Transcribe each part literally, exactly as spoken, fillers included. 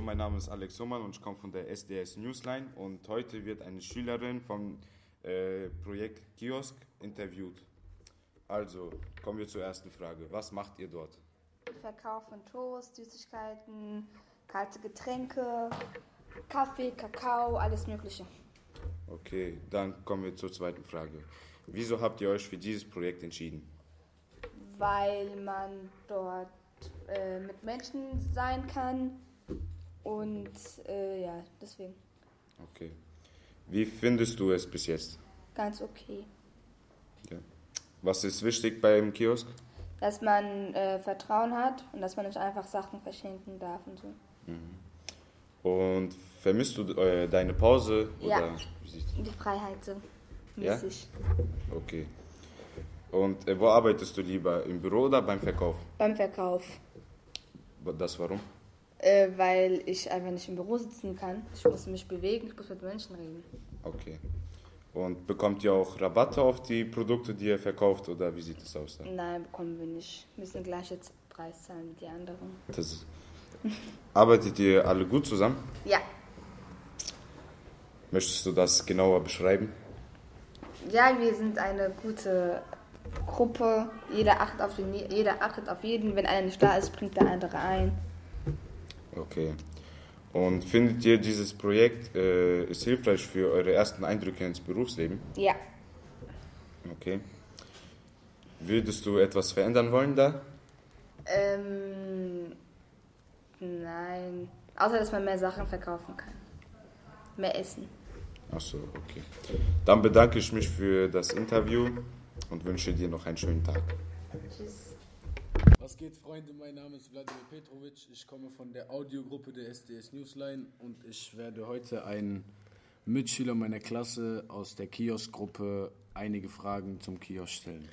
mein Name ist Alex Sommer und ich komme von der S D S Newsline und heute wird eine Schülerin vom äh, Projekt Kiosk interviewt. Also, kommen wir zur ersten Frage. Was macht ihr dort? Wir verkaufen Toast, Süßigkeiten, kalte Getränke, Kaffee, Kakao, alles Mögliche. Okay, dann kommen wir zur zweiten Frage. Wieso habt ihr euch für dieses Projekt entschieden? Weil man dort äh, mit Menschen sein kann und äh, ja, deswegen. Okay. Wie findest du es bis jetzt? Ganz okay. Ja. Was ist wichtig beim Kiosk? Dass man äh, Vertrauen hat und dass man nicht einfach Sachen verschenken darf und so. Mhm. Und vermisst du äh, deine Pause? Ja, oder wie sieht's? die Freiheit so Ja? mäßig. Okay. Und äh, wo arbeitest du lieber? Im Büro oder beim Verkauf? Beim Verkauf. Das warum? Äh, weil ich einfach nicht im Büro sitzen kann. Ich muss mich bewegen, ich muss mit Menschen reden. Okay. Und bekommt ihr auch Rabatte auf die Produkte, die ihr verkauft, oder wie sieht das aus? Dann? Nein, bekommen wir nicht. Wir müssen gleich jetzt Preis zahlen wie die anderen. Das ist, arbeitet ihr alle gut zusammen? Ja. Möchtest du das genauer beschreiben? Ja, wir sind eine gute Gruppe. Jeder achtet auf, den, jeder achtet auf jeden. Wenn einer nicht da ist, bringt der andere ein. Okay. Und findet ihr, dieses Projekt äh, ist hilfreich für eure ersten Eindrücke ins Berufsleben? Ja. Okay. Würdest du etwas verändern wollen da? Ähm, nein. Außer, dass man mehr Sachen verkaufen kann. Mehr Essen. Ach so, okay. Dann bedanke ich mich für das Interview und wünsche dir noch einen schönen Tag. Tschüss. Was geht, Freunde? Mein Name ist Vladimir Petrovic. Ich komme von der Audiogruppe der S D S Newsline und ich werde heute einen Mitschüler meiner Klasse aus der Kiosk-Gruppe einige Fragen zum Kiosk stellen.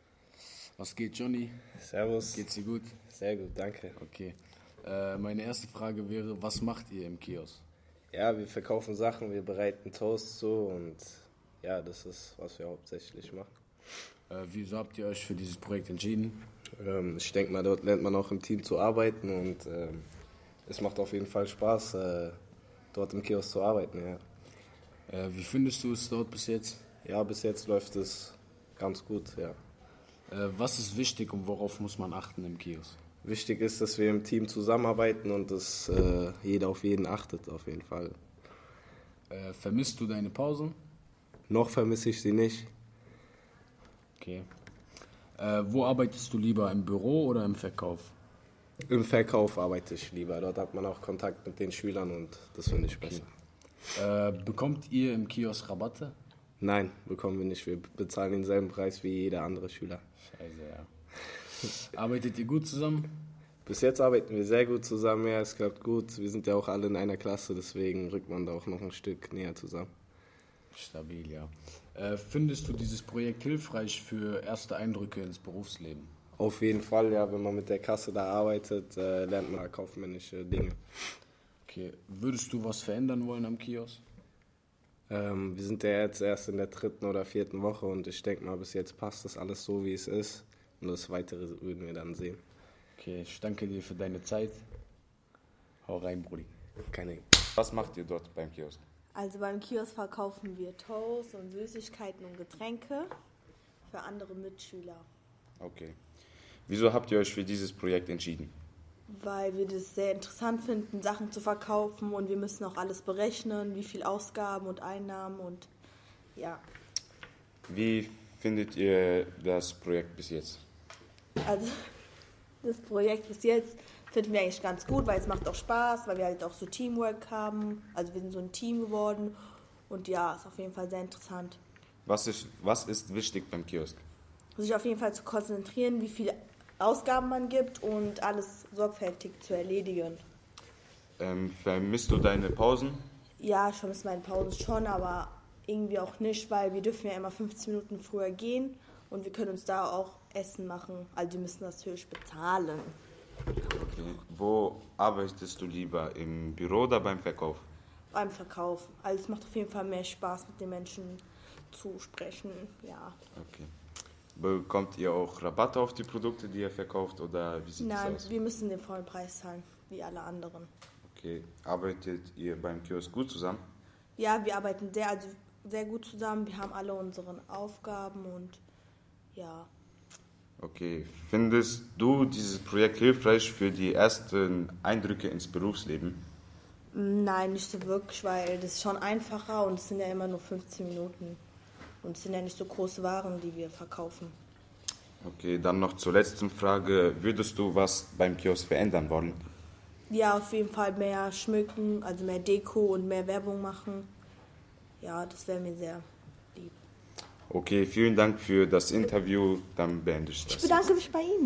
Was geht, Johnny? Servus. Geht's dir gut? Sehr gut, danke. Okay. Äh, meine erste Frage wäre, was macht ihr im Kiosk? Ja, wir verkaufen Sachen, wir bereiten Toast zu und ja, das ist, was wir hauptsächlich machen. Äh, wieso habt ihr euch für dieses Projekt entschieden? Ähm, ich denke mal, dort lernt man auch im Team zu arbeiten und ähm, es macht auf jeden Fall Spaß, äh, dort im Kiosk zu arbeiten, ja. Äh, wie findest du es dort bis jetzt? Ja, bis jetzt läuft es ganz gut, ja. Äh, was ist wichtig und worauf muss man achten im Kiosk? Wichtig ist, dass wir im Team zusammenarbeiten und dass äh, jeder auf jeden achtet, auf jeden Fall. Äh, vermisst du deine Pausen? Noch vermisse ich sie nicht. Okay. Äh, wo arbeitest du lieber, im Büro oder im Verkauf? Im Verkauf arbeite ich lieber, dort hat man auch Kontakt mit den Schülern und das finde ich besser. Äh, bekommt ihr im Kiosk Rabatte? Nein, bekommen wir nicht. Wir bezahlen denselben Preis wie jeder andere Schüler. Scheiße, ja. Arbeitet ihr gut zusammen? Bis jetzt arbeiten wir sehr gut zusammen, ja, es klappt gut. Wir sind ja auch alle in einer Klasse, deswegen rückt man da auch noch ein Stück näher zusammen. Stabil, ja. Äh, findest du dieses Projekt hilfreich für erste Eindrücke ins Berufsleben? Auf jeden Fall, ja, wenn man mit der Kasse da arbeitet, äh, lernt man kaufmännische Dinge. Okay, würdest du was verändern wollen am Kiosk? Ähm, wir sind ja jetzt erst in der dritten oder vierten Woche und ich denke mal, bis jetzt passt das alles so, wie es ist. Und das Weitere würden wir dann sehen. Okay, ich danke dir für deine Zeit. Hau rein, Brudi. Keine. Was macht ihr dort beim Kiosk? Also beim Kiosk verkaufen wir Toast und Süßigkeiten und Getränke für andere Mitschüler. Okay. Wieso habt ihr euch für dieses Projekt entschieden? Weil wir das sehr interessant finden, Sachen zu verkaufen und wir müssen auch alles berechnen, wie viel Ausgaben und Einnahmen und ja. Wie findet ihr das Projekt bis jetzt? Also das Projekt bis jetzt finden wir eigentlich ganz gut, weil es macht auch Spaß, weil wir halt auch so Teamwork haben. Also wir sind so ein Team geworden und ja, ist auf jeden Fall sehr interessant. Was ist, was ist wichtig beim Kiosk? Sich auf jeden Fall zu konzentrieren, wie viele Ausgaben man gibt und alles sorgfältig zu erledigen. Ähm, vermisst du deine Pausen? Ja, schon ist meine Pause schon, aber irgendwie auch nicht, weil wir dürfen ja immer fünfzehn Minuten früher gehen und wir können uns da auch Essen machen. Also wir müssen das natürlich bezahlen. Okay. Wo arbeitest du lieber, im Büro oder beim Verkauf? Beim Verkauf. Also es macht auf jeden Fall mehr Spaß, mit den Menschen zu sprechen, ja. Okay. Bekommt ihr auch Rabatte auf die Produkte, die ihr verkauft, oder wie sieht Nein, das aus? wir müssen den vollen Preis zahlen, wie alle anderen. Okay, arbeitet ihr beim Kiosk gut zusammen? Ja, wir arbeiten sehr, also sehr gut zusammen. Wir haben alle unsere Aufgaben und ja. Okay, findest du dieses Projekt hilfreich für die ersten Eindrücke ins Berufsleben? Nein, nicht so wirklich, weil das ist schon einfacher und es sind ja immer nur fünfzehn Minuten. Und es sind ja nicht so große Waren, die wir verkaufen. Okay, dann noch zur letzten Frage. Würdest du was beim Kiosk verändern wollen? Ja, auf jeden Fall mehr schmücken, also mehr Deko und mehr Werbung machen. Ja, das wäre mir sehr lieb. Okay, vielen Dank für das Interview. Dann beende ich das. Ich bedanke mich bei Ihnen.